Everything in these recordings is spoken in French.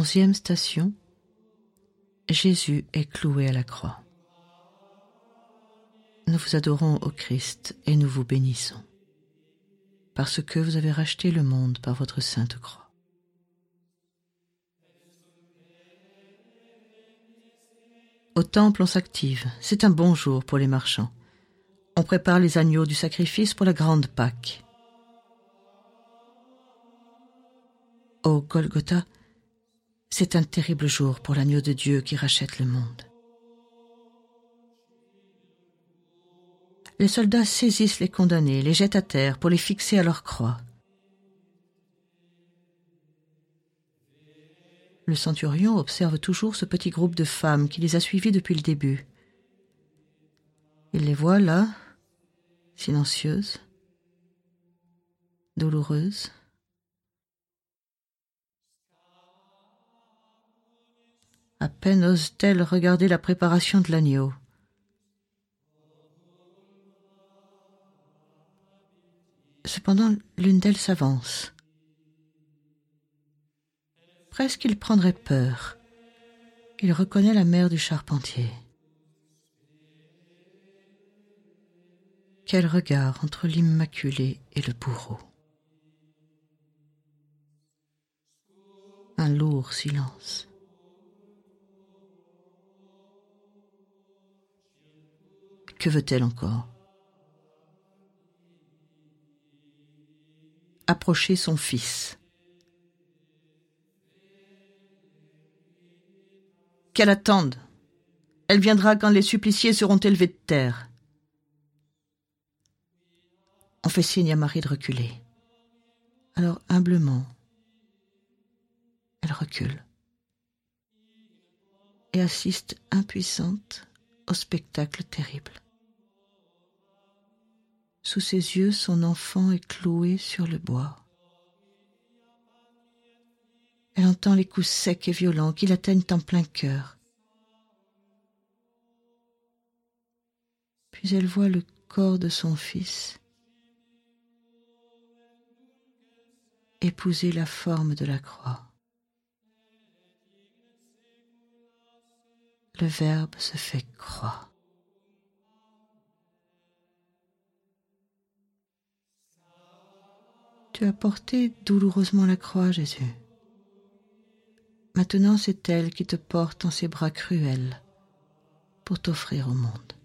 11e station. Jésus est cloué à la croix. Nous vous adorons, ô Christ, et nous vous bénissons, parce que vous avez racheté le monde par votre sainte croix. Au temple, on s'active. C'est un bon jour pour les marchands. On prépare les agneaux du sacrifice pour la grande Pâque. Au Golgotha, c'est un terrible jour pour l'agneau de Dieu qui rachète le monde. Les soldats saisissent les condamnés, les jettent à terre pour les fixer à leur croix. Le centurion observe toujours ce petit groupe de femmes qui les a suivies depuis le début. Il les voit là, silencieuses, douloureuses. À peine osent-elles regarder la préparation de l'agneau. Cependant, l'une d'elles s'avance. Presque il prendrait peur. Il reconnaît la mère du charpentier. Quel regard entre l'Immaculée et le bourreau. Un lourd silence. Que veut-elle encore? Approcher son fils. Qu'elle attende. Elle viendra quand les suppliciés seront élevés de terre. On fait signe à Marie de reculer. Alors, humblement, elle recule et assiste impuissante au spectacle terrible. Sous ses yeux, son enfant est cloué sur le bois. Elle entend les coups secs et violents qui l'atteignent en plein cœur. Puis elle voit le corps de son fils épouser la forme de la croix. Le Verbe se fait croix. Tu as porté douloureusement la croix, Jésus. Maintenant, c'est elle qui te porte dans ses bras cruels pour t'offrir au monde.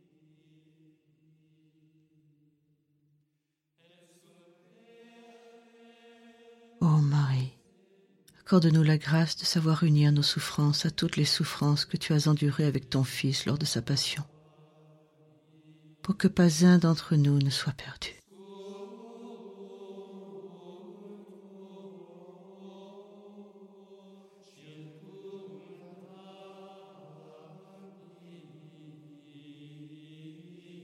Ô Marie, accorde-nous la grâce de savoir unir nos souffrances à toutes les souffrances que tu as endurées avec ton Fils lors de sa passion, pour que pas un d'entre nous ne soit perdu.